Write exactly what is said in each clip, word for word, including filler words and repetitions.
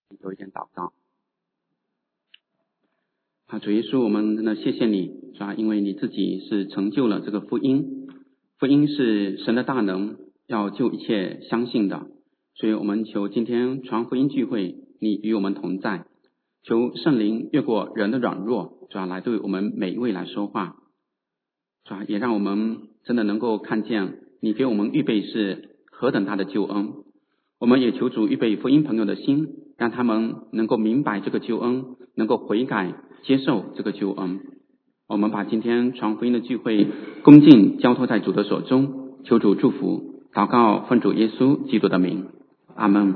有一点祷告。好，主耶稣，我们真的谢谢你，是吧？因为你自己是成就了这个福音，福音是神的大能，要救一切相信的。所以我们求今天传福音聚会，你与我们同在，求圣灵越过人的软弱，是吧？来对我们每一位来说话，是吧？也让我们真的能够看见你给我们预备是何等大的救恩。我们也求主预备福音朋友的心，让他们能够明白这个救恩，能够悔改接受这个救恩。我们把今天传福音的聚会恭敬交托在主的手中，求主祝福，祷告奉主耶稣基督的名，阿们。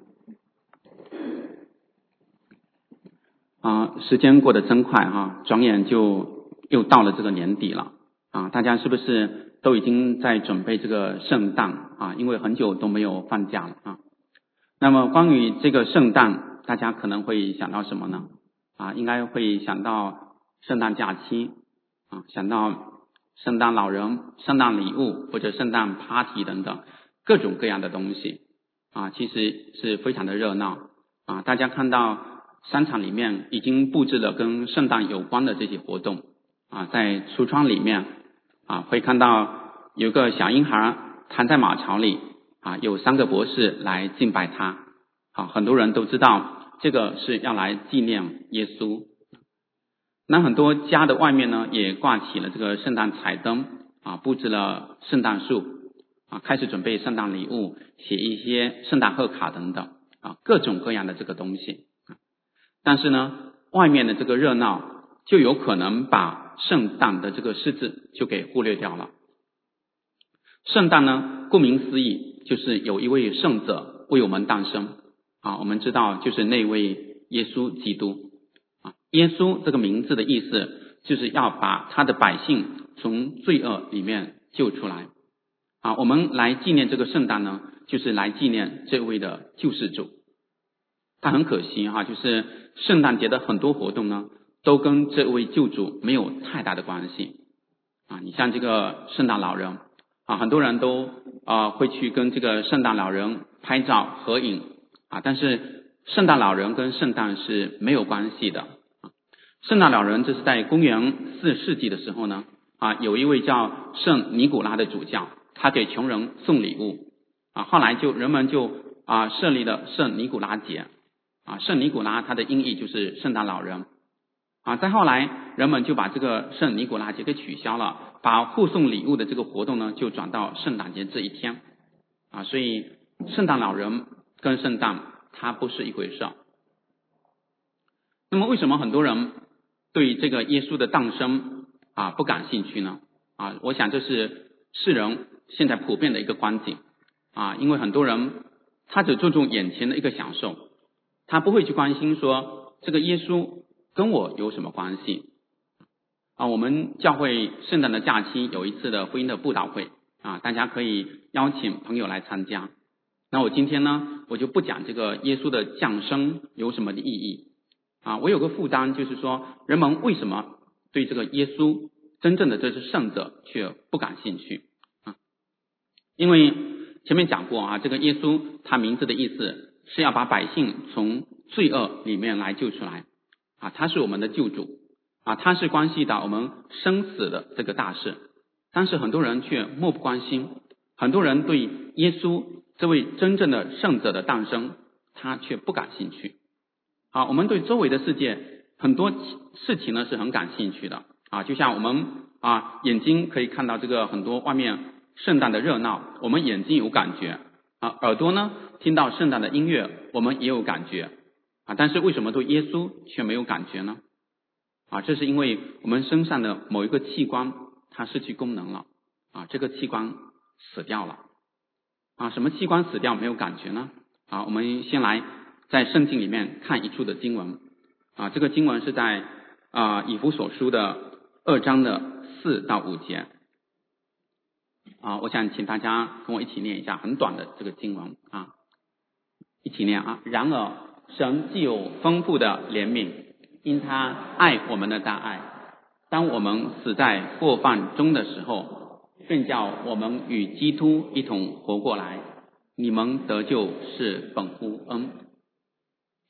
啊，时间过得真快哈，转眼就又到了这个年底了啊！大家是不是都已经在准备这个圣诞啊？因为很久都没有放假了啊。那么关于这个圣诞，大家可能会想到什么呢？啊，应该会想到圣诞假期啊，想到圣诞老人、圣诞礼物或者圣诞 party 等等各种各样的东西啊，其实是非常的热闹啊。大家看到商场里面已经布置了跟圣诞有关的这些活动啊，在橱窗里面啊，会看到有个小婴孩躺在马槽里啊，有三个博士来敬拜他啊，很多人都知道这个是要来纪念耶稣。那很多家的外面呢，也挂起了这个圣诞彩灯啊，布置了圣诞树啊，开始准备圣诞礼物，写一些圣诞贺卡等等啊，各种各样的这个东西。但是呢，外面的这个热闹就有可能把圣诞的这个实质就给忽略掉了。圣诞呢，顾名思义，就是有一位圣者为我们诞生啊，我们知道就是那位耶稣基督啊。耶稣这个名字的意思就是要把他的百姓从罪恶里面救出来啊。我们来纪念这个圣诞呢，就是来纪念这位的救世主。但很可惜哈，就是圣诞节的很多活动呢，都跟这位救主没有太大的关系啊。你像这个圣诞老人啊，很多人都啊会去跟这个圣诞老人拍照合影啊，但是圣诞老人跟圣诞是没有关系的啊。圣诞老人这是在公元四世纪的时候呢啊，有一位叫圣尼古拉的主教，他给穷人送礼物啊，后来就人们就啊设立了圣尼古拉节啊，圣尼古拉他的音译就是圣诞老人啊。再后来人们就把这个圣尼古拉节给取消了，把互送礼物的这个活动呢就转到圣诞节这一天啊，所以圣诞老人跟圣诞它不是一回事。那么为什么很多人对这个耶稣的诞生啊不感兴趣呢？啊，我想这是世人现在普遍的一个观点啊，因为很多人他只注重眼前的一个享受，他不会去关心说这个耶稣跟我有什么关系啊。我们教会圣诞的假期有一次的福音的布道会啊，大家可以邀请朋友来参加。那我今天呢，我就不讲这个耶稣的降生有什么的意义啊。我有个负担，就是说人们为什么对这个耶稣真正的这是圣者却不感兴趣啊？因为前面讲过啊，这个耶稣他名字的意思是要把百姓从罪恶里面来救出来啊，他是我们的救主啊，他是关系到我们生死的这个大事，但是很多人却漠不关心，很多人对耶稣这位真正的圣者的诞生他却不感兴趣啊。我们对周围的世界很多事情呢是很感兴趣的啊，就像我们啊眼睛可以看到这个很多外面圣诞的热闹，我们眼睛有感觉啊，耳朵呢听到圣诞的音乐，我们也有感觉啊，但是为什么对耶稣却没有感觉呢？啊，这是因为我们身上的某一个器官它失去功能了啊，这个器官死掉了啊。什么器官死掉没有感觉呢？啊，我们先来在圣经里面看一处的经文啊，这个经文是在啊以弗所书的二章的四到五节啊，我想请大家跟我一起念一下很短的这个经文啊，一起念啊。然而神既有丰富的怜悯，因他爱我们的大爱，当我们死在过犯中的时候，便叫我们与基督一同活过来。你们得救是本乎恩。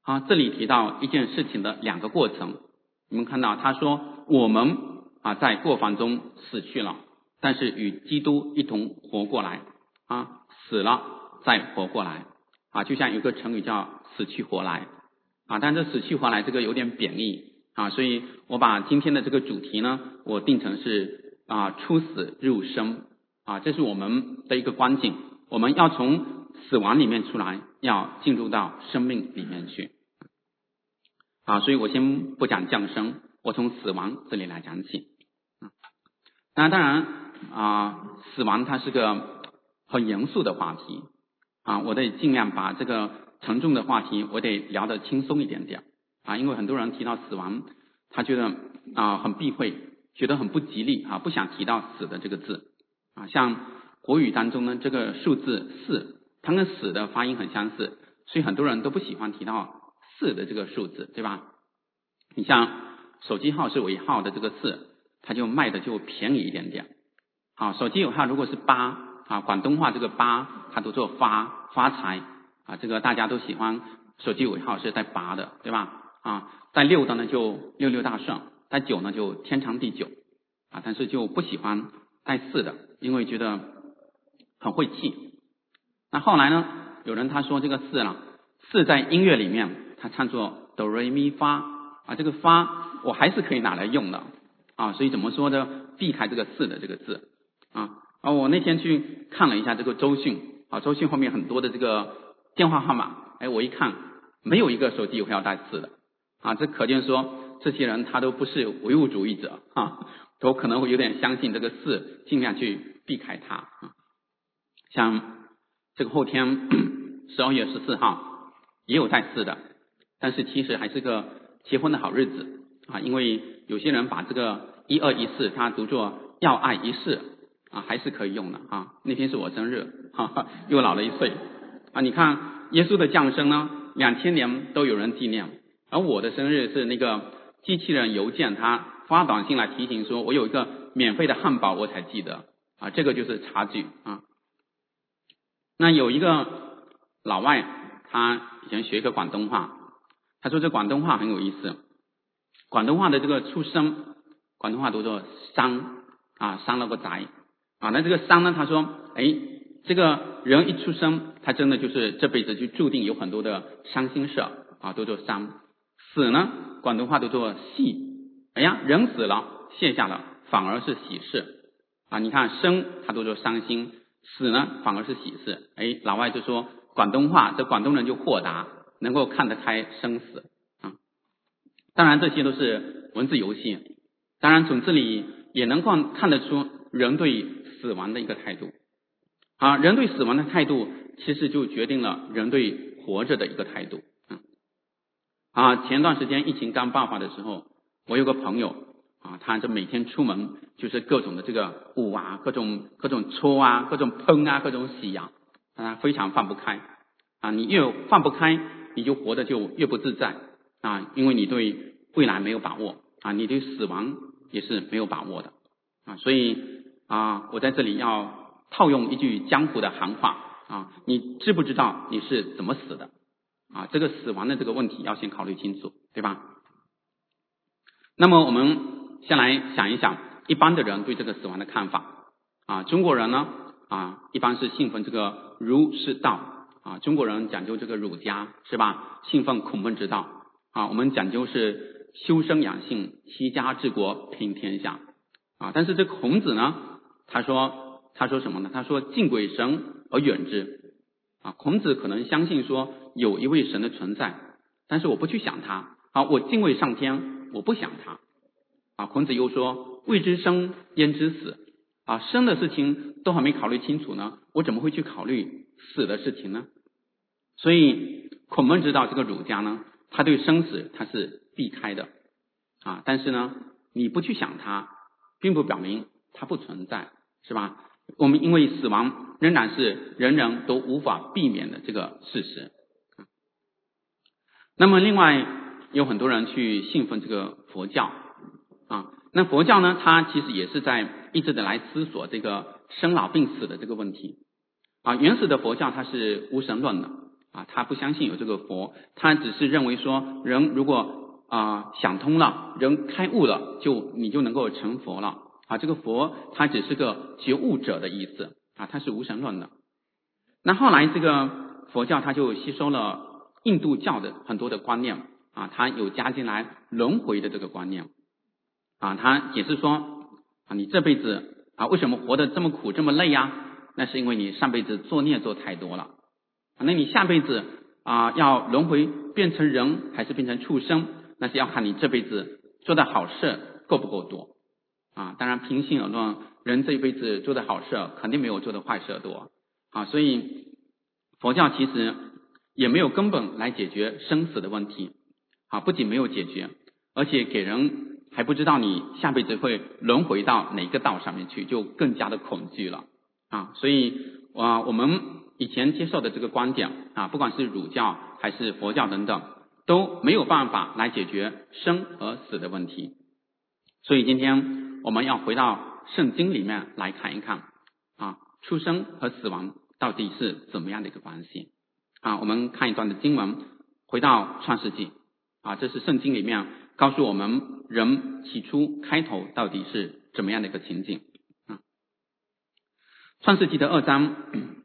啊，这里提到一件事情的两个过程，你们看到他说我们啊在过犯中死去了，但是与基督一同活过来啊，死了再活过来啊，就像有个成语叫死去活来啊，但这死去活来这个有点贬义啊，所以我把今天的这个主题呢，我定成是啊出死入生啊，这是我们的一个关键，我们要从死亡里面出来，要进入到生命里面去啊，所以我先不讲降生，我从死亡这里来讲起。那当然啊，死亡它是个很严肃的话题啊，我得尽量把这个沉重的话题我得聊得轻松一点点啊，因为很多人提到死亡，他觉得啊很避讳，觉得很不吉利啊，不想提到死的这个字啊，像国语当中呢，这个数字四，它跟死的发音很相似，所以很多人都不喜欢提到四的这个数字，对吧？你像手机号是尾号的这个四，它就卖的就便宜一点点。好，手机尾号如果是八啊，广东话这个八它都做发发财啊，这个大家都喜欢手机尾号是带八的，对吧？啊，带六的呢就六六大顺，带九呢就天长地久啊，但是就不喜欢带四的，因为觉得很晦气。那后来呢，有人他说这个四呢，四在音乐里面他唱作哆瑞咪发啊，这个发我还是可以拿来用的啊，所以怎么说呢？避开这个四的这个字啊。啊，我那天去看了一下这个周迅啊，周迅后面很多的这个电话号码，哎，我一看没有一个手机有要带四的啊，这可见说这些人他都不是唯物主义者啊，都可能会有点相信这个四，尽量去避开它啊。像这个后天十二月十四号也有带四的，但是其实还是个结婚的好日子啊，因为有些人把这个一二一四它读作要爱一世啊，还是可以用的啊。那天是我生日，哈哈，又老了一岁啊。你看耶稣的降生呢，两千年都有人纪念，而我的生日是那个机器人邮件它发短信来提醒说我有一个免费的汉堡我才记得啊，这个就是差距啊。那有一个老外他以前学一个广东话，他说这广东话很有意思，广东话的这个出生，广东话读作生啊，生了个仔啊，那这个生呢，他说哎，这个人一出生他真的就是这辈子就注定有很多的伤心事啊，读作生。死呢，广东话读作喜，哎呀，人死了卸下了反而是喜事啊，你看生他读作伤心，死呢反而是喜事。哎，老外就说广东话这广东人就豁达，能够看得开生死啊。当然这些都是文字游戏，当然从这里也能看看得出人对死亡的一个态度啊，人对死亡的态度其实就决定了人对活着的一个态度啊。前段时间疫情刚爆发的时候，我有个朋友啊，他这每天出门就是各种的这个捂啊，各种各种搓啊，各种喷啊，各种洗啊，他非常放不开啊。你越放不开，你就活得就越不自在啊，因为你对未来没有把握啊，你对死亡也是没有把握的啊。所以啊，我在这里要套用一句江湖的行话啊，你知不知道你是怎么死的啊？这个死亡的这个问题要先考虑清楚，对吧？那么我们先来想一想一般的人对这个死亡的看法啊。中国人呢啊，一般是信奉这个儒释道啊，中国人讲究这个儒家是吧？信奉孔孟之道啊，我们讲究是修身养性，齐家治国平天下啊。但是这孔子呢，他说他说什么呢？他说敬鬼神而远之啊。孔子可能相信说有一位神的存在，但是我不去想他啊，我敬畏上天，我不想他啊。孔子又说未知生焉知死啊，生的事情都还没考虑清楚呢，我怎么会去考虑死的事情呢？所以孔孟之道这个儒家呢，他对生死他是避开的啊，但是呢你不去想它，并不表明它不存在，是吧？我们因为死亡仍然是人人都无法避免的这个事实。那么另外有很多人去信奉这个佛教啊，那佛教呢，它其实也是在一直的来思索这个生老病死的这个问题啊。原始的佛教它是无神论的啊，他不相信有这个佛，他只是认为说人如果啊、呃、想通了，人开悟了，就你就能够成佛了啊。这个佛他只是个觉悟者的意思啊，他是无神论的。那后来这个佛教他就吸收了印度教的很多的观念啊，他有加进来轮回的这个观念啊，他解释说啊，你这辈子啊为什么活得这么苦这么累呀？那是因为你上辈子作孽做太多了。那你下辈子啊要轮回变成人还是变成畜生，那是要看你这辈子做的好事够不够多啊。当然平心而论，人这一辈子做的好事肯定没有做的坏事多啊。所以佛教其实也没有根本来解决生死的问题啊，不仅没有解决，而且给人还不知道你下辈子会轮回到哪个道上面去，就更加的恐惧了啊。所以啊我们以前接受的这个观点啊，不管是儒教还是佛教等等，都没有办法来解决生和死的问题。所以今天我们要回到圣经里面来看一看啊，出生和死亡到底是怎么样的一个关系啊。我们看一段的经文，回到创世纪啊，这是圣经里面告诉我们人起初开头到底是怎么样的一个情景啊。创世纪的二章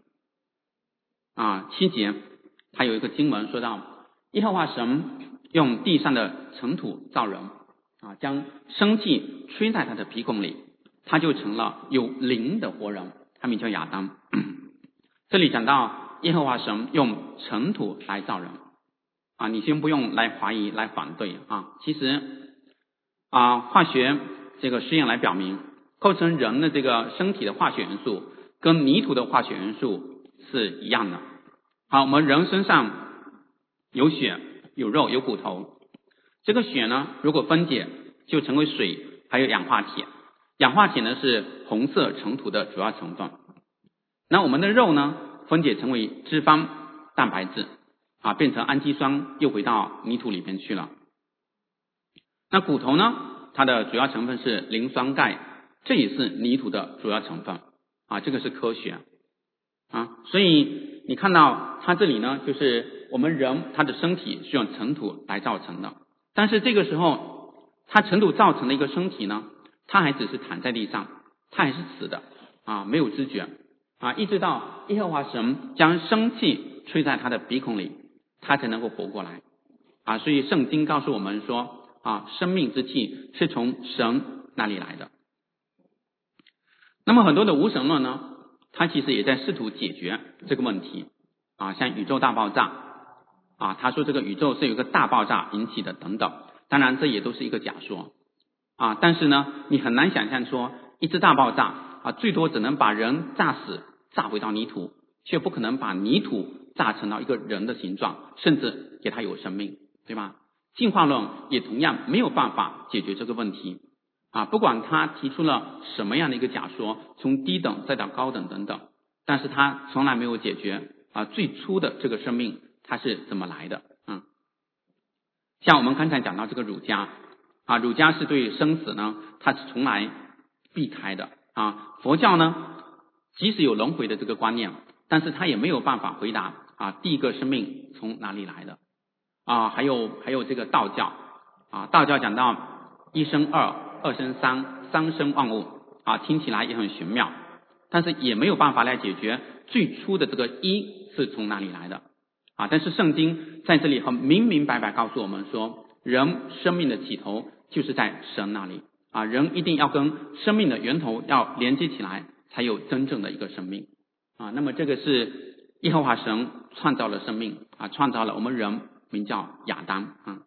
啊七节，它有一个经文说到，耶和华神用地上的尘土造人啊，将生气吹在他的鼻孔里，他就成了有灵的活人，他名叫亚当。这里讲到耶和华神用尘土来造人啊，你先不用来怀疑来反对啊。其实啊，化学这个实验来表明，构成人的这个身体的化学元素跟泥土的化学元素是一样的。好，我们人身上有血有肉有骨头，这个血呢如果分解就成为水还有氧化铁，氧化铁呢是红色尘土的主要成分。那我们的肉呢分解成为脂肪蛋白质啊，变成氨基酸又回到泥土里面去了。那骨头呢它的主要成分是磷酸钙，这也是泥土的主要成分啊，这个是科学啊。所以你看到它这里呢，就是我们人他的身体是用尘土来造成的，但是这个时候它尘土造成的一个身体呢，它还只是躺在地上，它还是死的啊，没有知觉啊，一直到耶和华神将生气吹在他的鼻孔里，他才能够活过来啊。所以圣经告诉我们说啊，生命之气是从神那里来的。那么很多的无神论呢，他其实也在试图解决这个问题啊，像宇宙大爆炸啊，他说这个宇宙是有一个大爆炸引起的等等，当然这也都是一个假说啊。但是呢，你很难想象说一次大爆炸啊，最多只能把人炸死，炸回到泥土，却不可能把泥土炸成了一个人的形状，甚至给他有生命，对吧？进化论也同样没有办法解决这个问题啊，不管他提出了什么样的一个假说，从低等再到高等等等，但是他从来没有解决啊最初的这个生命它是怎么来的啊。像我们刚才讲到这个儒家啊，儒家是对生死呢它是从来避开的啊。佛教呢即使有轮回的这个观念，但是他也没有办法回答啊第一个生命从哪里来的啊。还有还有这个道教啊，道教讲到一生二，二生三，三生万物啊，听起来也很玄妙，但是也没有办法来解决最初的这个一是从哪里来的啊。但是圣经在这里很明明白白告诉我们说，人生命的起头就是在神那里啊，人一定要跟生命的源头要连接起来，才有真正的一个生命啊。那么这个是耶和华神创造了生命啊，创造了我们人，名叫亚当啊。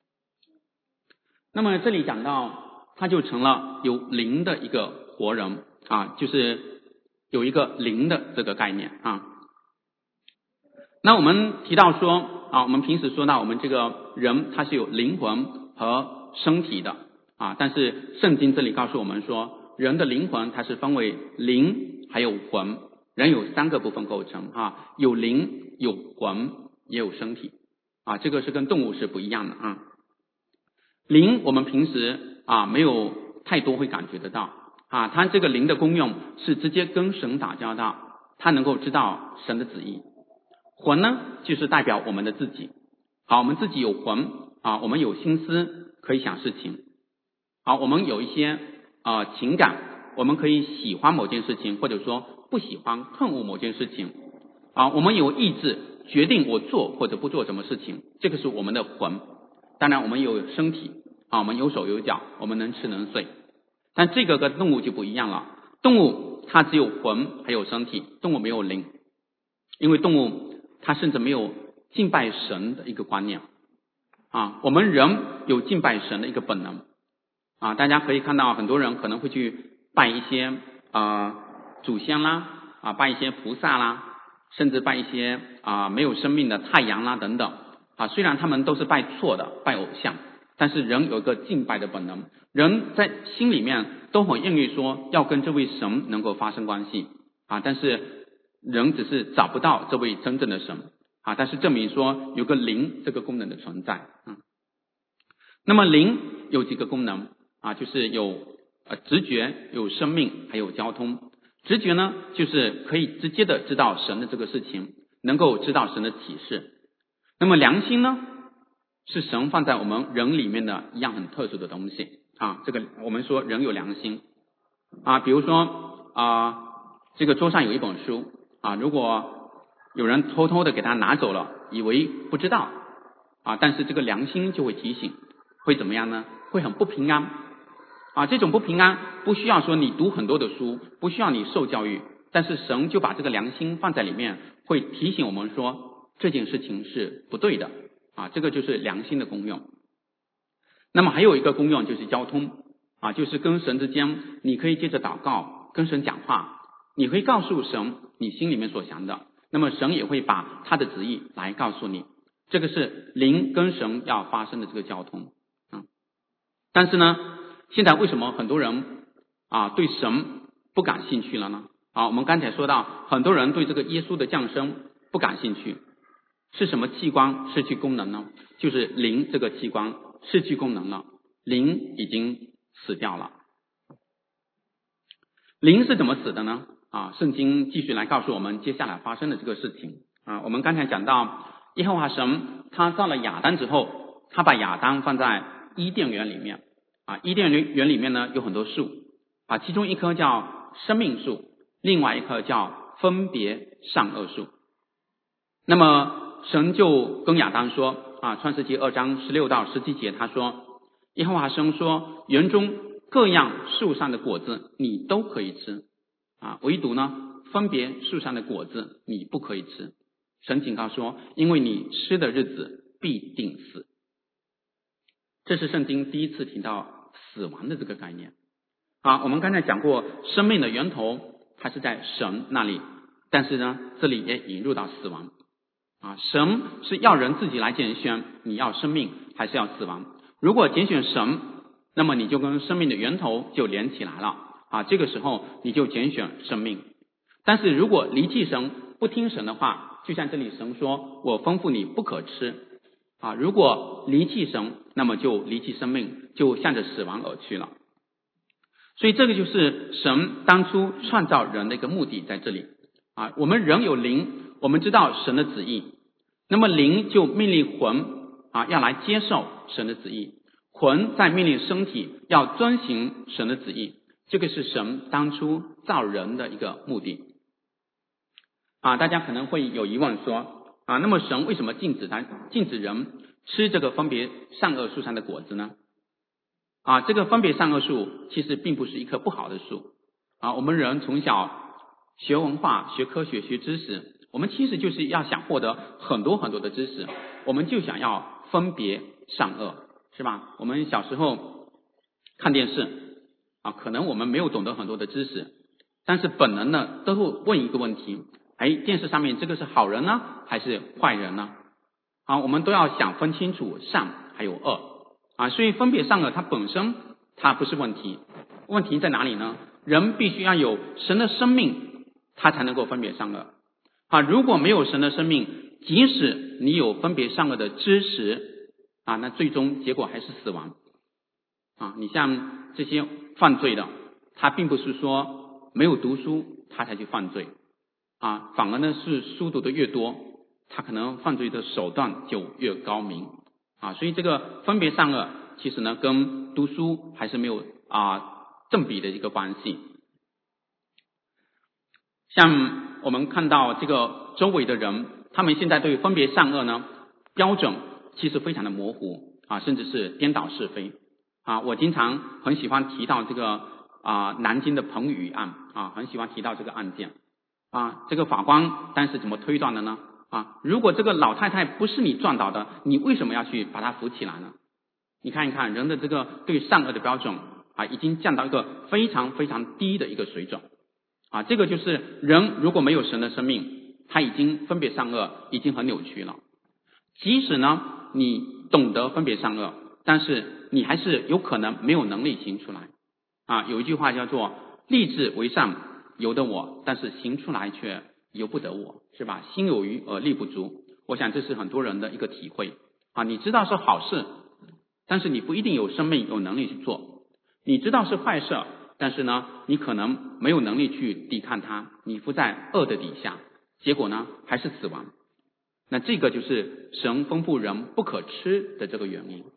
那么这里讲到他就成了有灵的一个活人啊，就是有一个灵的这个概念啊。那我们提到说啊，我们平时说到我们这个人他是有灵魂和身体的啊，但是圣经这里告诉我们说，人的灵魂它是分为灵还有魂，人有三个部分构成啊，有灵有魂也有身体啊，这个是跟动物是不一样的啊。灵我们平时啊没有太多会感觉得到啊，它这个灵的功用是直接跟神打交道，它能够知道神的旨意。 魂呢，就是代表我们的自己。好，我们自己有魂啊，我们有心思可以想事情。好，我们有一些呃情感，我们可以喜欢某件事情，或者说不喜欢恨恶某件事情。啊，我们有意志决定我做或者不做什么事情，这个是我们的魂。当然我们有身体啊，我们有手有脚，我们能吃能睡。但这个跟动物就不一样了，动物它只有魂还有身体，动物没有灵。因为动物它甚至没有敬拜神的一个观念啊，我们人有敬拜神的一个本能啊。大家可以看到很多人可能会去拜一些呃祖先啦啊，拜一些菩萨啦，甚至拜一些啊没有生命的太阳啦等等啊。虽然他们都是拜错的，拜偶像，但是人有一个敬拜的本能，人在心里面都很愿意说要跟这位神能够发生关系啊，但是人只是找不到这位真正的神啊，但是证明说有个灵这个功能的存在啊。那么灵有几个功能啊，就是有呃直觉、有生命，还有交通。直觉呢，就是可以直接的知道神的这个事情，能够知道神的启示。那么良心呢，是神放在我们人里面的一样很特殊的东西啊。这个我们说人有良心啊，比如说啊，这个桌上有一本书啊，如果有人偷偷的给他拿走了，以为不知道啊，但是这个良心就会提醒，会怎么样呢？会很不平安啊。这种不平安不需要说你读很多的书，不需要你受教育，但是神就把这个良心放在里面，会提醒我们说这件事情是不对的啊。这个就是良心的功用。那么还有一个功用就是交通啊，就是跟神之间，你可以借着祷告跟神讲话，你会告诉神你心里面所想的，那么神也会把他的旨意来告诉你。这个是灵跟神要发生的这个交通啊。但是呢，现在为什么很多人啊对神不感兴趣了呢？啊，我们刚才说到很多人对这个耶稣的降生不感兴趣，是什么器官失去功能呢？就是灵这个器官失去功能了，灵已经死掉了。灵是怎么死的呢？啊，圣经继续来告诉我们接下来发生的这个事情啊。我们刚才讲到耶和华神他造了亚当之后，他把亚当放在伊甸园里面啊。伊甸园里面呢有很多树啊，其中一棵叫生命树，另外一棵叫分别善恶树。那么神就跟亚当说啊，创世纪二章十六到十七节他说，耶和华神说，园中各样树上的果子你都可以吃啊，唯独呢分别树上的果子你不可以吃。神警告说，因为你吃的日子必定死。这是圣经第一次提到死亡的这个概念啊。我们刚才讲过，生命的源头它是在神那里，但是呢这里也引入到死亡啊。神是要人自己来拣选你要生命还是要死亡。如果拣选神，那么你就跟生命的源头就连起来了啊，这个时候你就拣选生命。但是如果离弃神，不听神的话，就像这里神说我吩咐你不可吃啊，如果离弃神，那么就离弃生命，就向着死亡而去了。所以这个就是神当初创造人的一个目的在这里啊。我们人有灵，我们知道神的旨意，那么灵就命令魂啊要来接受神的旨意，魂在命令身体要遵行神的旨意。这个是神当初造人的一个目的啊。大家可能会有疑问说啊，那么神为什么禁止他禁止人吃这个分别善恶树上的果子呢？啊，这个分别善恶树其实并不是一棵不好的树啊。我们人从小学文化、学科学、学知识，我们其实就是要想获得很多很多的知识，我们就想要分别善恶，是吧？我们小时候看电视啊，可能我们没有懂得很多的知识，但是本能的都会问一个问题，哎，电视上面这个是好人呢还是坏人呢？啊，我们都要想分清楚善还有恶啊。所以分别善恶它本身它不是问题，问题在哪里呢？人必须要有神的生命，他才能够分别善恶啊。如果没有神的生命，即使你有分别善恶的知识啊，那最终结果还是死亡啊。你像这些犯罪的，他并不是说没有读书他才去犯罪啊，反而呢是书读的越多， 他可能犯罪的手段就越高明啊。所以这个分别善恶其实呢跟读书还是没有啊正比的一个关系。像我们看到这个周围的人，他们现在对分别善恶呢标准其实非常的模糊啊，甚至是颠倒是非啊。我经常很喜欢提到这个啊南京的彭宇案啊，很喜欢提到这个案件啊。这个法官当时怎么推断的呢？啊，如果这个老太太不是你撞倒的，你为什么要去把她扶起来呢？你看一看人的这个对善恶的标准啊，已经降到一个非常非常低的一个水准啊。这个就是人如果没有神的生命，他已经分别善恶已经很扭曲了。即使呢你懂得分别善恶，但是你还是有可能没有能力行出来啊。有一句话叫做立志为善由得我，但是行出来却由不得我，是吧？心有余而力不足，我想这是很多人的一个体会啊。你知道是好事，但是你不一定有生命有能力去做。你知道是坏事，但是呢你可能没有能力去抵抗它，你伏在恶的底下，结果呢还是死亡。那这个就是神吩咐人不可吃的这个原因。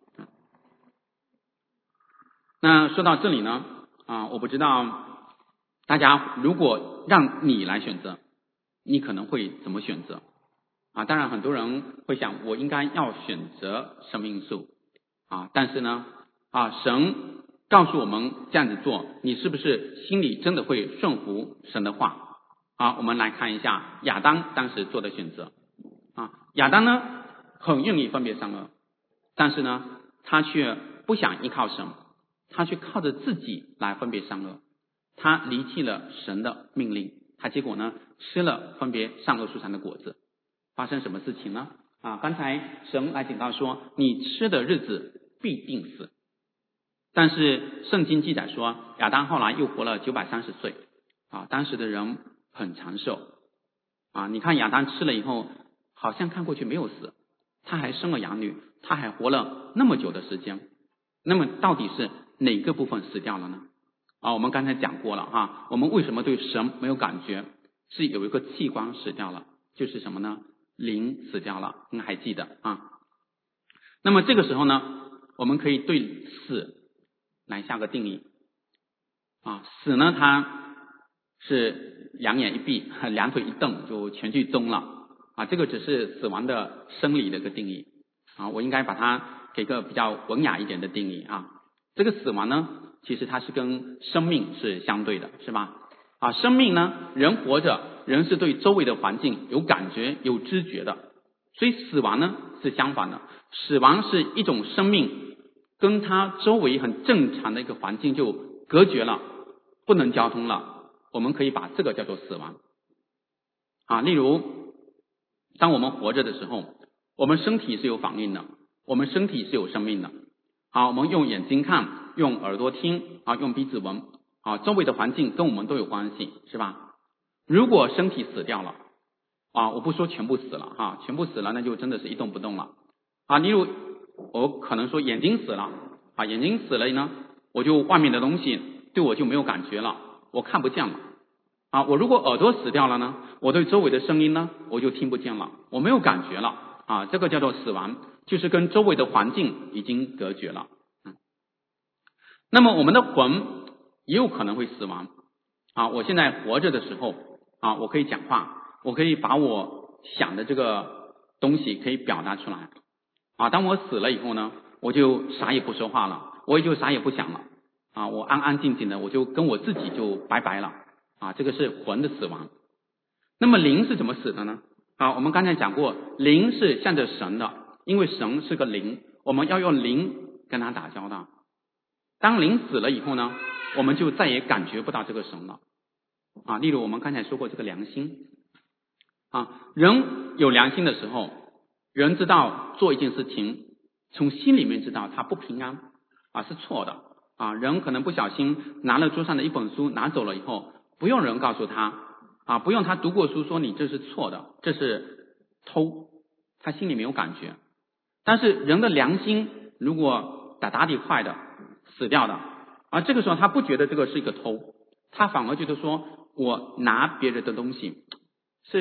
那说到这里呢啊，我不知道大家如果让你来选择，你可能会怎么选择啊？当然很多人会想，我应该要选择生命树啊，但是呢啊，神告诉我们这样子做，你是不是心里真的会顺服神的话啊？我们来看一下亚当当时做的选择啊。亚当呢很愿意分别善恶，但是呢他却不想依靠神，他却靠着自己来分别善恶，他离弃了神的命令，他结果呢吃了分别善恶树上的果子。发生什么事情呢啊？刚才神来警告说，你吃的日子必定死。但是圣经记载说，亚当后来又活了九百三十岁啊，当时的人很长寿啊。你看亚当吃了以后，好像看过去没有死，他还生了养女，他还活了那么久的时间。那么到底是哪个部分死掉了呢？啊，我们刚才讲过了哈，我们为什么对神没有感觉？是有一个器官死掉了，就是什么呢？灵死掉了，你还记得啊？那么这个时候呢，我们可以对死来下个定义啊。死呢，它是两眼一闭，两腿一蹬就全剧终了啊。这个只是死亡的生理的一个定义啊，我应该把它给个比较文雅一点的定义啊。这个死亡呢，其实它是跟生命是相对的，是吧？啊，生命呢，人活着，人是对周围的环境有感觉、有知觉的，所以死亡呢是相反的。死亡是一种生命跟他周围很正常的一个环境就隔绝了，不能交通了，我们可以把这个叫做死亡啊。例如，当我们活着的时候，我们身体是有反应的，我们身体是有生命的。好，我们用眼睛看，用耳朵听啊，用鼻子闻啊，周围的环境跟我们都有关系，是吧？如果身体死掉了啊，我不说全部死了哈，全部死了那就真的是一动不动了啊。例如我可能说眼睛死了啊，眼睛死了呢，我就外面的东西对我就没有感觉了，我看不见了啊。我如果耳朵死掉了呢，我对周围的声音呢我就听不见了，我没有感觉了啊，这个叫做死亡，就是跟周围的环境已经隔绝了。嗯，那么我们的魂也有可能会死亡啊。我现在活着的时候啊，我可以讲话，我可以把我想的这个东西可以表达出来啊。当我死了以后呢，我就啥也不说话了，我也就啥也不想了啊，我安安静静的，我就跟我自己就拜拜了啊。这个是魂的死亡。那么灵是怎么死的呢？啊，我们刚才讲过，灵是向着神的，因为神是个灵，我们要用灵跟他打交道。当灵死了以后呢，我们就再也感觉不到这个神了啊。例如我们刚才说过这个良心啊，人有良心的时候，人知道做一件事情，从心里面知道他不平安啊，是错的啊。人可能不小心拿了桌上的一本书拿走了以后，不用人告诉他啊，不用他读过书说你这是错的，这是偷，他心里没有感觉。但是人的良心如果打打底坏的死掉的啊，这个时候他不觉得这个是一个偷，他反而觉得说我拿别人的东西是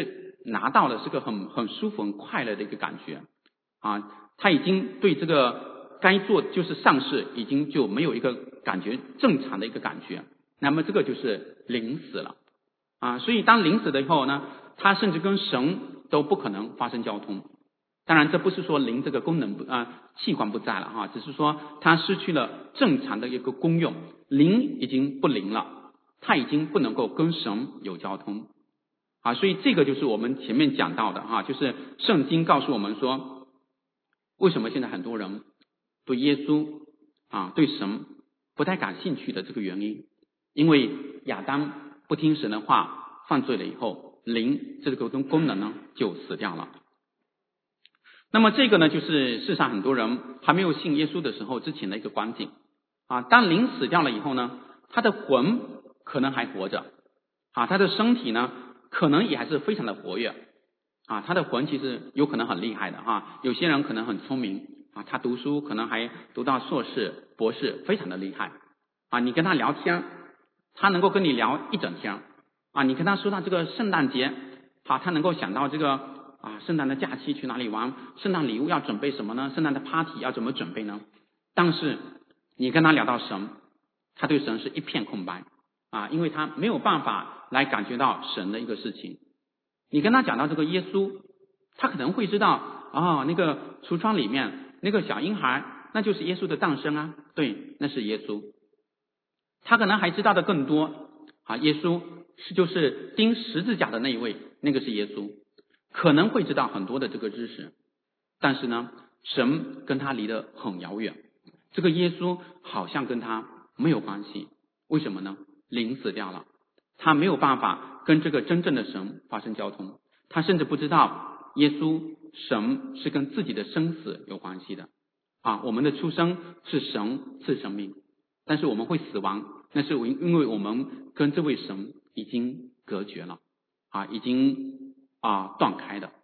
拿到了是个很很舒服、很快乐的一个感觉啊，他已经对这个该做就是上市，已经就没有一个感觉正常的一个感觉，那么这个就是灵死了啊。所以当灵死了以后呢，他甚至跟神都不可能发生交通。当然，这不是说灵这个功能不啊器官不在了哈，只是说它失去了正常的一个功用，灵已经不灵了，它已经不能够跟神有交通啊。所以这个就是我们前面讲到的哈，就是圣经告诉我们说，为什么现在很多人对耶稣啊对神不太感兴趣的这个原因，因为亚当不听神的话，犯罪了以后，灵这个功能呢就死掉了。那么这个呢，就是世上很多人还没有信耶稣的时候之前的一个光景啊。当灵死掉了以后呢，他的魂可能还活着啊，他的身体呢可能也还是非常的活跃啊。他的魂其实有可能很厉害的哈，有些人可能很聪明啊，他读书可能还读到硕士、博士，非常的厉害啊。你跟他聊天，他能够跟你聊一整天啊。你跟他说到这个圣诞节，好，他能够想到这个。啊，圣诞的假期去哪里玩？圣诞礼物要准备什么呢？圣诞的 party 要怎么准备呢？但是你跟他聊到神，他对神是一片空白啊，因为他没有办法来感觉到神的一个事情。你跟他讲到这个耶稣，他可能会知道啊，那个橱窗里面那个小婴孩，那就是耶稣的诞生啊，对，那是耶稣。他可能还知道的更多啊，耶稣是就是钉十字架的那一位，那个是耶稣。可能会知道很多的这个知识，但是呢，神跟他离得很遥远，这个耶稣好像跟他没有关系。为什么呢？灵死掉了，他没有办法跟这个真正的神发生交通，他甚至不知道耶稣神是跟自己的生死有关系的啊。我们的出生是神赐生命，但是我们会死亡，那是因为我们跟这位神已经隔绝了啊，已经啊，断开的。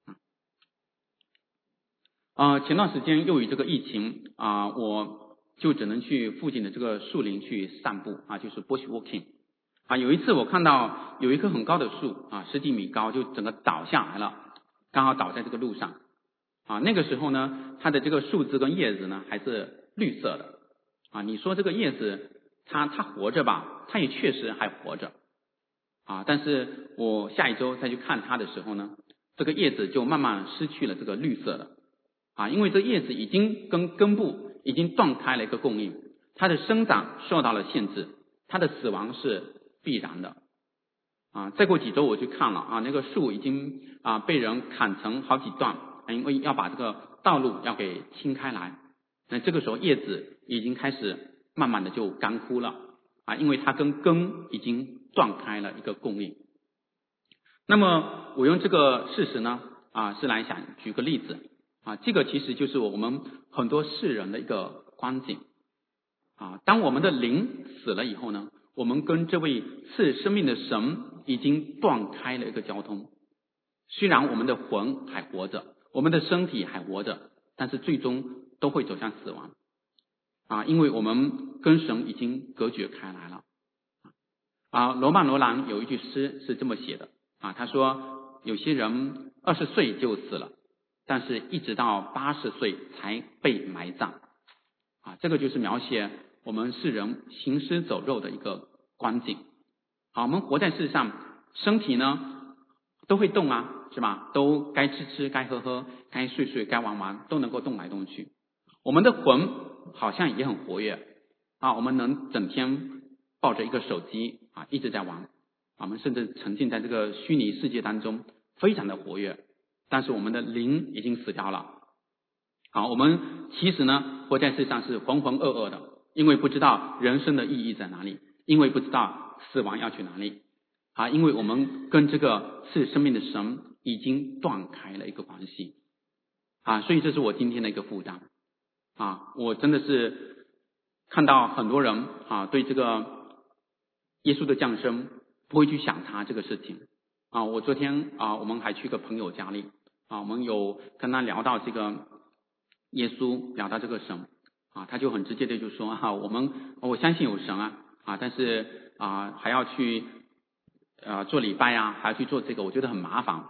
啊、呃，前段时间由于这个疫情啊、呃，我就只能去附近的这个树林去散步啊，就是 bush walking 啊。有一次我看到有一棵很高的树啊，十几米高，就整个倒下来了，刚好倒在这个路上啊。那个时候呢，它的这个树枝跟叶子呢还是绿色的啊。你说这个叶子它它活着吧，它也确实还活着。啊，但是我下一周再去看它的时候呢，这个叶子就慢慢失去了这个绿色了啊，因为这叶子已经跟根部已经断开了一个供应，它的生长受到了限制，它的死亡是必然的啊。再过几周我去看了啊，那个树已经啊被人砍成好几段，因为要把这个道路要给清开来，那这个时候叶子已经开始慢慢的就干枯了啊，因为它跟根已经断开了一个供应。那么我用这个事实呢啊是来想举个例子啊，这个其实就是我们很多世人的一个光景啊。当我们的灵死了以后呢，我们跟这位赐生命的神已经断开了一个交通。虽然我们的魂还活着，我们的身体还活着，但是最终都会走向死亡啊，因为我们跟神已经隔绝开来了。啊，罗曼·罗兰有一句诗是这么写的啊，他说有些人二十岁就死了，但是一直到八十岁才被埋葬啊，这个就是描写我们世人行尸走肉的一个光景。好，我们活在世上，身体呢都会动啊，是吧？都该吃吃，该喝喝，该睡睡，该玩玩，都能够动来动去。我们的魂好像也很活跃啊，我们能整天抱着一个手机啊，一直在玩，我们甚至沉浸在这个虚拟世界当中，非常的活跃。但是我们的灵已经死掉了。好，我们其实呢，活在世上是浑浑噩噩的，因为不知道人生的意义在哪里，因为不知道死亡要去哪里啊，因为我们跟这个赐生命的神已经断开了一个关系啊，所以这是我今天的一个负担啊，我真的是看到很多人啊，对这个耶稣的降生不会去想他这个事情啊。我昨天啊，我们还去一个朋友家里啊，我们有跟他聊到这个耶稣，聊到这个神啊，他就很直接的就说哈、啊，我们我相信有神啊啊，但是啊还要去啊做礼拜啊，还要去做这个，我觉得很麻烦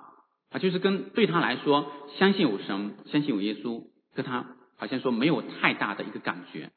啊，就是跟对他来说，相信有神，相信有耶稣，跟他好像说没有太大的一个感觉。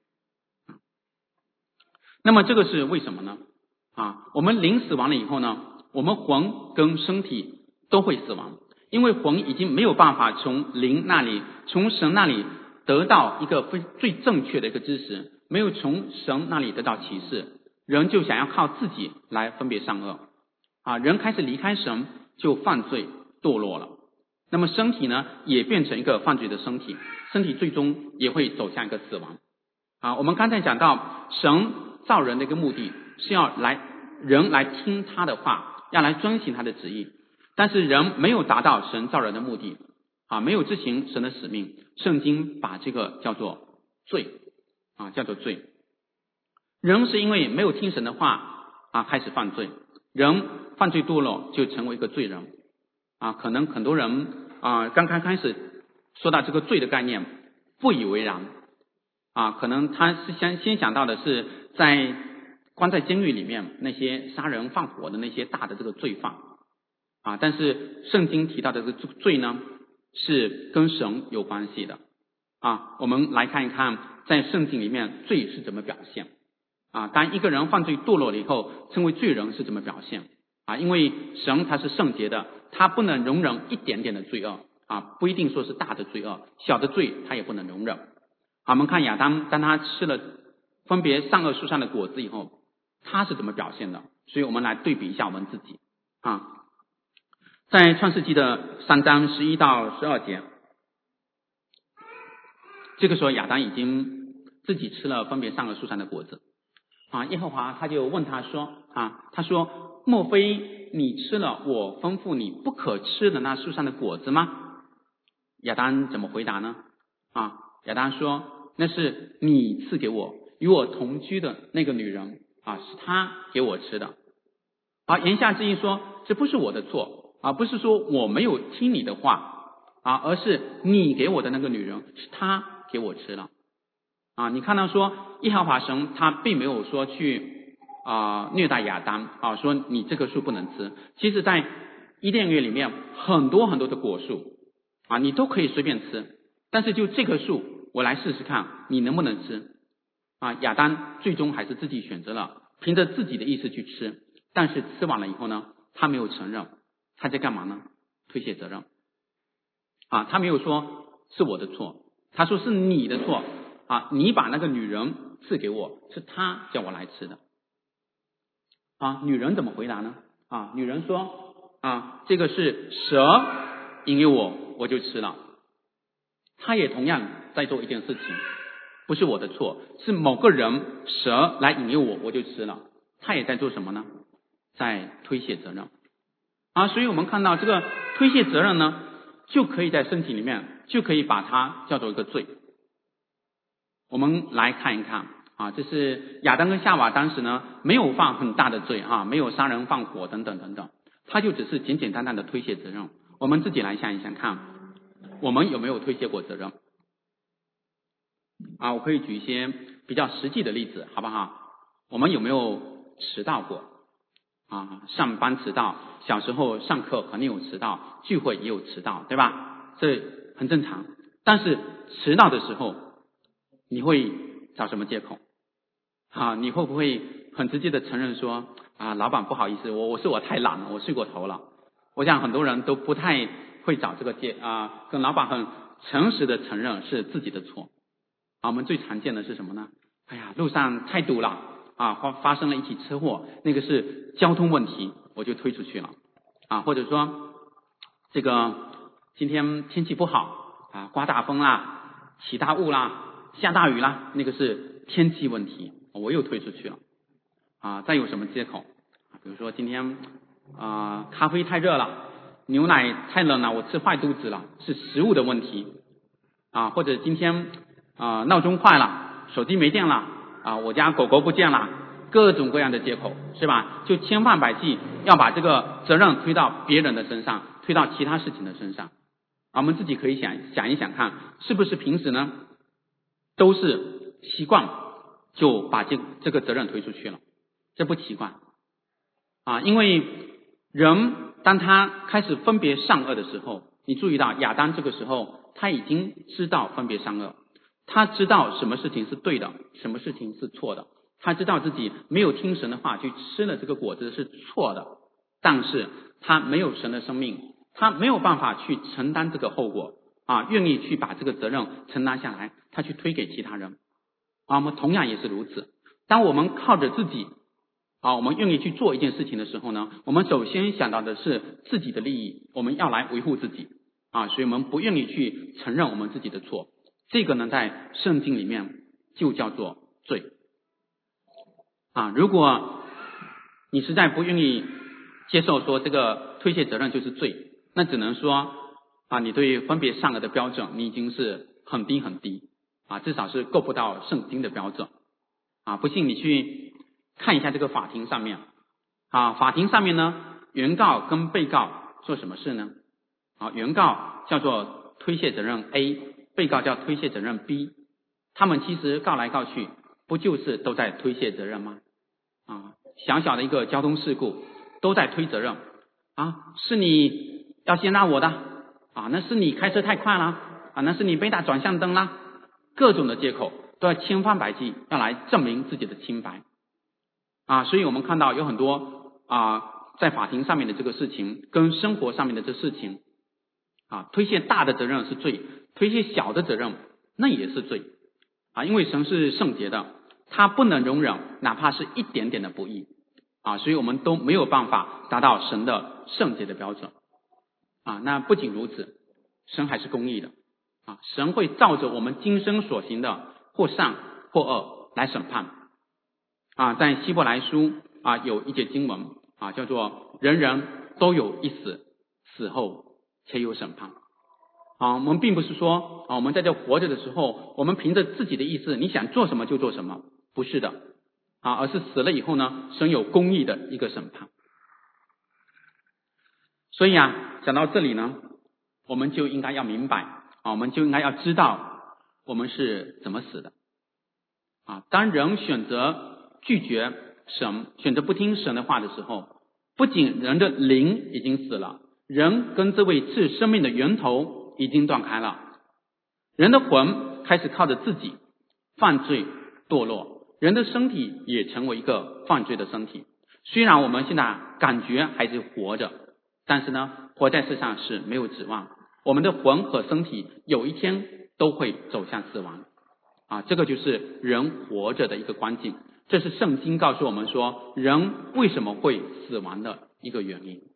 那么这个是为什么呢？啊，我们灵死亡了以后呢，我们魂跟身体都会死亡，因为魂已经没有办法从灵那里，从神那里得到一个非最正确的一个知识，没有从神那里得到启示，人就想要靠自己来分别善恶啊，人开始离开神，就犯罪堕落了。那么身体呢，也变成一个犯罪的身体，身体最终也会走向一个死亡啊。我们刚才讲到，神造人的一个目的是要来人来听他的话，要来遵行他的旨意，但是人没有达到神造人的目的啊，没有执行神的使命，圣经把这个叫做罪啊，叫做罪。人是因为没有听神的话啊，开始犯罪，人犯罪堕落就成为一个罪人啊。可能很多人啊，刚刚开始说到这个罪的概念，不以为然啊，可能他是先先想到的是在关在监狱里面那些杀人放火的那些大的这个罪犯啊，但是圣经提到的这个罪呢，是跟神有关系的啊。我们来看一看，在圣经里面罪是怎么表现啊？当一个人犯罪堕落了以后，成为罪人是怎么表现啊？因为神他是圣洁的，他不能容忍一点点的罪恶啊，不一定说是大的罪恶，小的罪他也不能容忍。啊，我们看亚当，当他吃了分别善恶树上的果子以后，他是怎么表现的？所以我们来对比一下我们自己啊。在创世纪的三章十一到十二节，这个时候亚当已经自己吃了分别善恶树上的果子啊。耶和华他就问他说啊，他说莫非你吃了我吩咐你不可吃的那树上的果子吗？亚当怎么回答呢？啊，亚当说那是你赐给我与我同居的那个女人啊，是她给我吃的。啊，言下之意说这不是我的错啊，不是说我没有听你的话啊，而是你给我的那个女人是她给我吃了啊。你看到说耶和华神他并没有说去啊虐待亚当啊，说你这棵树不能吃。其实在伊甸园里面很多很多的果树啊，你都可以随便吃，但是就这棵树我来试试看你能不能吃啊。亚当最终还是自己选择了凭着自己的意识去吃，但是吃完了以后呢，他没有承认，他在干嘛呢？推卸责任啊，他没有说是我的错，他说是你的错啊，你把那个女人赐给我，是她叫我来吃的啊。女人怎么回答呢？啊，女人说啊，这个是蛇引诱我，我就吃了。她也同样在做一件事情，不是我的错，是某个人蛇来引诱我，我就吃了。她也在做什么呢？在推卸责任啊。所以我们看到这个推卸责任呢，就可以在身体里面就可以把它叫做一个罪。我们来看一看啊，这是亚当跟夏娃当时呢没有犯很大的罪啊，没有杀人放火等等等等，他就只是简简单单的推卸责任。我们自己来想一想看，我们有没有推卸过责任啊？我可以举一些比较实际的例子好不好？我们有没有迟到过啊？上班迟到，小时候上课肯定有迟到，聚会也有迟到，对吧？这很正常。但是迟到的时候你会找什么借口啊？你会不会很直接的承认说啊，老板不好意思，我我是我太懒了，我睡过头了。我想很多人都不太会找这个借啊，跟老板很诚实的承认是自己的错啊。我们最常见的是什么呢？哎呀，路上太堵了啊，发发生了一起车祸，那个是交通问题，我就推出去了啊。或者说这个今天天气不好啊，刮大风啦，起大雾啦，下大雨啦，那个是天气问题，我又推出去了啊。再有什么借口？比如说今天啊、呃，咖啡太热了，牛奶太冷了，我吃坏肚子了，是食物的问题啊。或者今天啊、呃，闹钟坏了，手机没电了啊，我家狗狗不见了，各种各样的借口是吧？就千方百计要把这个责任推到别人的身上，推到其他事情的身上啊。我们自己可以想想一想看，是不是平时呢都是习惯就把这这个责任推出去了？这不奇怪啊，因为人当他开始分别善恶的时候，你注意到亚当这个时候他已经知道分别善恶，他知道什么事情是对的，什么事情是错的，他知道自己没有听神的话去吃了这个果子是错的，但是他没有神的生命，他没有办法去承担这个后果啊，愿意去把这个责任承担下来，他去推给其他人啊。我们同样也是如此，当我们靠着自己啊，我们愿意去做一件事情的时候呢，我们首先想到的是自己的利益，我们要来维护自己啊，所以我们不愿意去承认我们自己的错。这个呢，在圣经里面就叫做罪啊。如果你实在不愿意接受说这个推卸责任就是罪，那只能说啊，你对分别善恶的标准你已经是很低很低啊，至少是够不到圣经的标准啊。不信你去看一下这个法庭上面啊，法庭上面呢，原告跟被告做什么事呢？啊，原告叫做推卸责任 A， 被告叫推卸责任 B， 他们其实告来告去，不就是都在推卸责任吗？啊，小小的一个交通事故都在推责任啊，是你要先拉我的啊，那是你开车太快了啊，那是你没打转向灯啦，各种的借口都要千方百计要来证明自己的清白啊。所以我们看到有很多啊，在法庭上面的这个事情跟生活上面的这事情啊，推卸大的责任是罪，推卸小的责任那也是罪啊，因为神是圣洁的，他不能容忍哪怕是一点点的不义啊，所以我们都没有办法达到神的圣洁的标准啊。那不仅如此，神还是公义的啊，神会照着我们今生所行的或善或恶来审判啊。在希伯来书啊有一节经文啊，叫做人人都有一死，死后且有审判啊。我们并不是说啊，我们在这活着的时候，我们凭着自己的意思，你想做什么就做什么，不是的啊，而是死了以后呢，神有公义的一个审判。所以啊，讲到这里呢，我们就应该要明白啊，我们就应该要知道我们是怎么死的啊。当人选择拒绝神，选择不听神的话的时候，不仅人的灵已经死了，人跟这位赐生命的源头已经断开了，人的魂开始靠着自己犯罪堕落，人的身体也成为一个犯罪的身体。虽然我们现在感觉还是活着，但是呢，活在世上是没有指望，我们的魂和身体有一天都会走向死亡啊，这个就是人活着的一个关键，这是圣经告诉我们说人为什么会死亡的一个原因。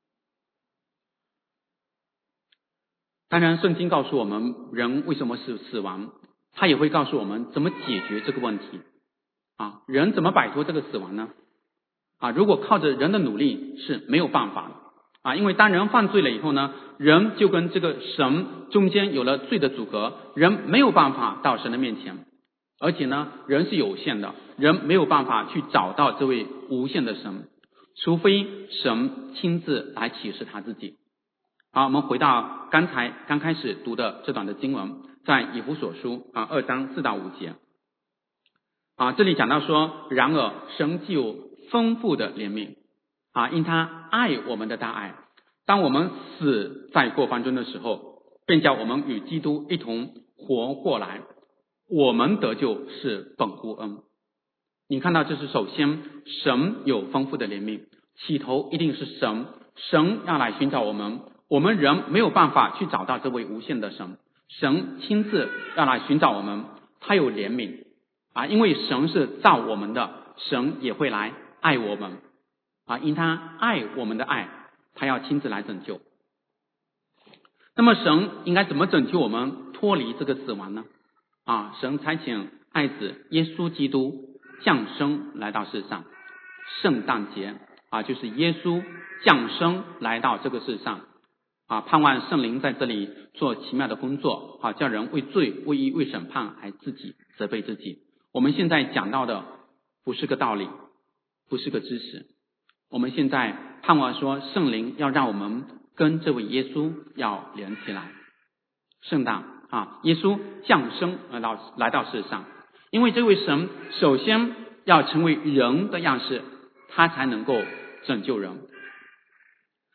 当然圣经告诉我们人为什么是死亡，他也会告诉我们怎么解决这个问题啊，人怎么摆脱这个死亡呢？啊，如果靠着人的努力是没有办法的啊，因为当人犯罪了以后呢，人就跟这个神中间有了罪的阻隔，人没有办法到神的面前，而且呢，人是有限的，人没有办法去找到这位无限的神，除非神亲自来启示他自己。好，我们回到刚才刚开始读的这段的经文，在以弗所书啊二章四到五节啊，这里讲到说，然而神既有丰富的怜悯啊，因他爱我们的大爱，当我们死在过犯中的时候，便叫我们与基督一同活过来，我们得救是本乎恩。你看到这是首先神有丰富的怜悯，起头一定是神，神要来寻找我们，我们人没有办法去找到这位无限的神，神亲自要来寻找我们，他有怜悯啊，因为神是造我们的，神也会来爱我们啊，因他爱我们的爱，他要亲自来拯救。那么神应该怎么拯救我们脱离这个死亡呢？啊，神差遣爱子耶稣基督降生来到世上，圣诞节啊，就是耶稣降生来到这个世上啊，盼望圣灵在这里做奇妙的工作啊，叫人为罪为义为审判还自己责备自己。我们现在讲到的不是个道理，不是个知识，我们现在盼望说圣灵要让我们跟这位耶稣要连起来。圣诞啊，耶稣降生来到来到世上，因为这位神首先要成为人的样式，他才能够拯救人。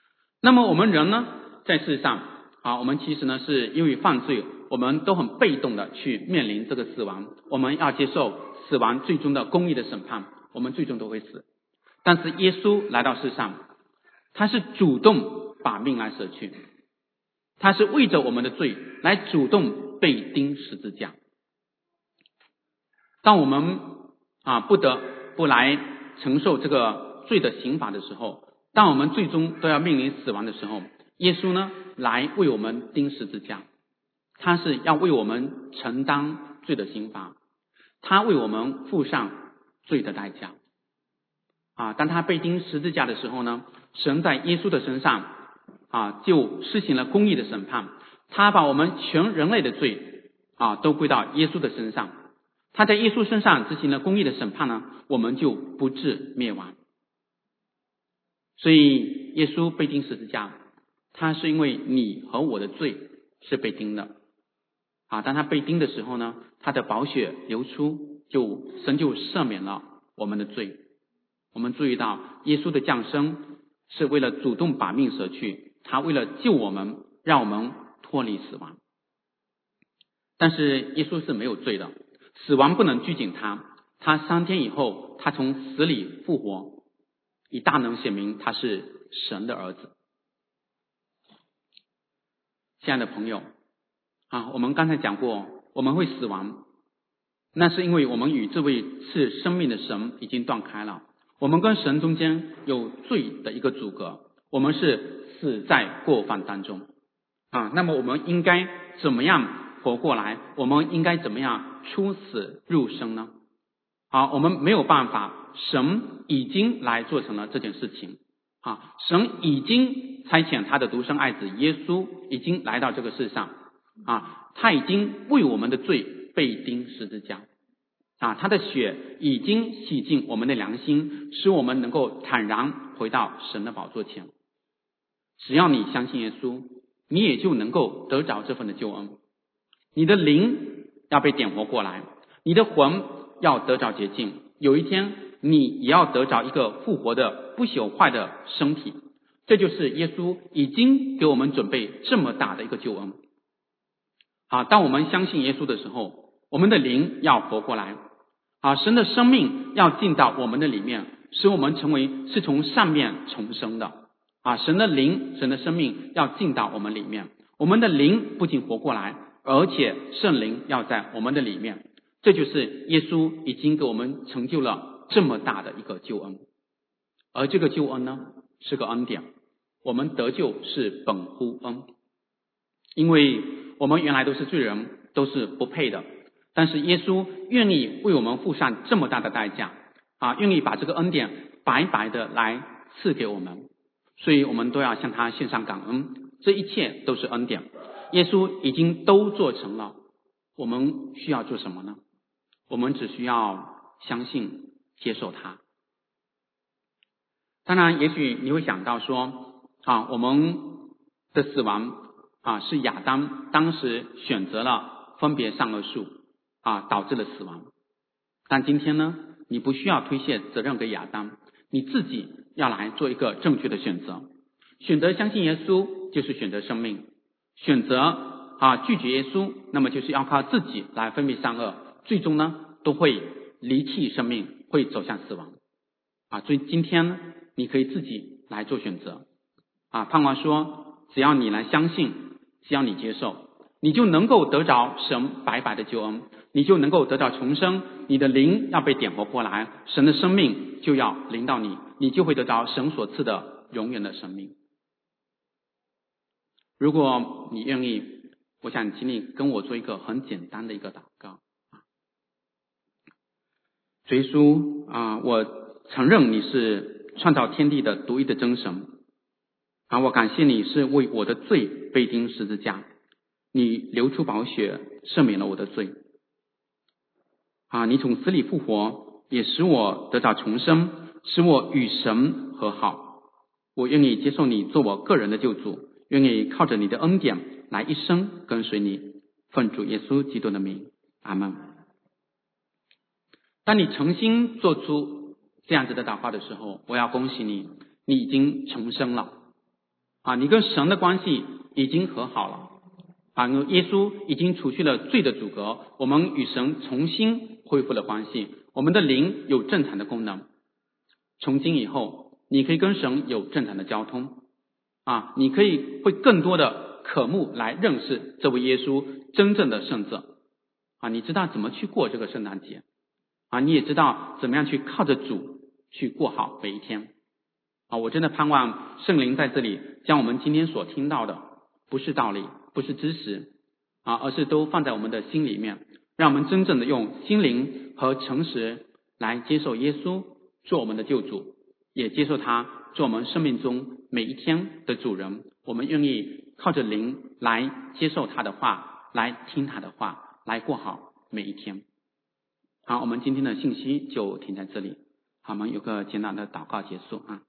那么我们人呢，在世上啊，我们其实呢是因为犯罪，我们都很被动的去面临这个死亡，我们要接受死亡最终的公义的审判，我们最终都会死。但是耶稣来到世上，他是主动把命来舍去，他是为着我们的罪来主动被钉十字架。当我们啊不得不来承受这个罪的刑罚的时候，当我们最终都要面临死亡的时候，耶稣呢来为我们钉十字架，他是要为我们承担罪的刑罚，他为我们付上罪的代价啊。当他被钉十字架的时候呢，神在耶稣的身上啊就施行了公义的审判，他把我们全人类的罪啊都归到耶稣的身上，他在耶稣身上执行了公义的审判呢，我们就不致灭亡。所以耶稣被钉十字架，他是因为你和我的罪是被钉的啊。当他被钉的时候呢，他的宝血流出，就神就赦免了我们的罪。我们注意到耶稣的降生是为了主动把命舍去，他为了救我们，让我们脱离死亡。但是耶稣是没有罪的，死亡不能拘谨他，他三天以后他从死里复活，以大能显明他是神的儿子。亲爱的朋友啊，我们刚才讲过，我们会死亡，那是因为我们与这位是生命的神已经断开了，我们跟神中间有罪的一个阻隔，我们是死在过犯当中啊。那么我们应该怎么样活过来？我们应该怎么样出死入生呢？啊，我们没有办法，神已经来做成了这件事情啊，神已经差遣他的独生爱子耶稣已经来到这个世上啊，他已经为我们的罪被钉十字架啊，他的血已经洗净我们的良心，使我们能够坦然回到神的宝座前。只要你相信耶稣，你也就能够得着这份的救恩。你的灵要被点活过来，你的魂要得着洁净，有一天你也要得着一个复活的不朽坏的身体。这就是耶稣已经给我们准备这么大的一个救恩啊！当我们相信耶稣的时候，我们的灵要活过来啊，神的生命要进到我们的里面，使我们成为是从上面重生的啊！神的灵，神的生命要进到我们里面，我们的灵不仅活过来，而且圣灵要在我们的里面。这就是耶稣已经给我们成就了这么大的一个救恩。而这个救恩呢，是个恩典，我们得救是本乎恩，因为我们原来都是罪人，都是不配的，但是耶稣愿意为我们付上这么大的代价啊，愿意把这个恩典白白的来赐给我们，所以我们都要向他献上感恩。这一切都是恩典，耶稣已经都做成了，我们需要做什么呢？我们只需要相信接受他。当然也许你会想到说啊，我们的死亡啊是亚当当时选择了分别善恶树啊导致了死亡，但今天呢，你不需要推卸责任给亚当，你自己要来做一个正确的选择。选择相信耶稣就是选择生命，选择啊拒绝耶稣，那么就是要靠自己来分别善恶，最终呢都会离弃生命，会走向死亡啊。所以今天呢，你可以自己来做选择啊。盼望说，只要你来相信，只要你接受，你就能够得着神白白的救恩，你就能够得到重生，你的灵要被点活过来，神的生命就要临到你，你就会得到神所赐的永远的生命。如果你愿意，我想请你跟我做一个很简单的一个祷告。主耶稣啊，我承认你是创造天地的独一的真神啊，我感谢你是为我的罪被钉十字架，你流出宝血赦免了我的罪啊，你从死里复活，也使我得到重生，使我与神和好。我愿意接受你做我个人的救主，愿意靠着你的恩典来一生跟随你，奉主耶稣基督的名，阿们。当你诚心做出这样子的祷告的时候，我要恭喜你，你已经重生了啊，你跟神的关系已经和好了啊，耶稣已经除去了罪的阻隔，我们与神重新恢复了关系，我们的灵有正常的功能。从今以后，你可以跟神有正常的交通啊，你可以会更多的渴慕来认识这位耶稣真正的圣者啊，你知道怎么去过这个圣诞节啊，你也知道怎么样去靠着主去过好每一天啊。我真的盼望圣灵在这里将我们今天所听到的不是道理，不是知识啊，而是都放在我们的心里面，让我们真正的用心灵和诚实来接受耶稣做我们的救主，也接受他做我们生命中每一天的主人。我们愿意靠着灵来接受他的话，来听他的话，来过好每一天。好，我们今天的信息就停在这里。好，我们有个简短的祷告结束啊。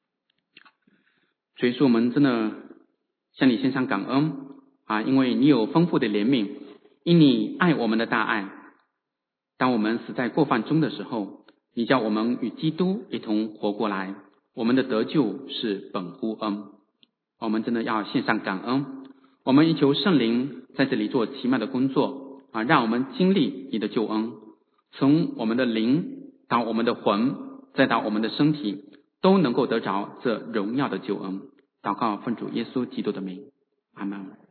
主耶稣，我们真的向你献上感恩啊，因为你有丰富的怜悯，因你爱我们的大爱。当我们死在过犯中的时候，你叫我们与基督一同活过来，我们的得救是本乎恩。我们真的要献上感恩，我们依求圣灵在这里做奇妙的工作啊，让我们经历你的救恩，从我们的灵到我们的魂，再到我们的身体，都能够得着这荣耀的救恩。祷告奉主耶稣基督的名，阿们。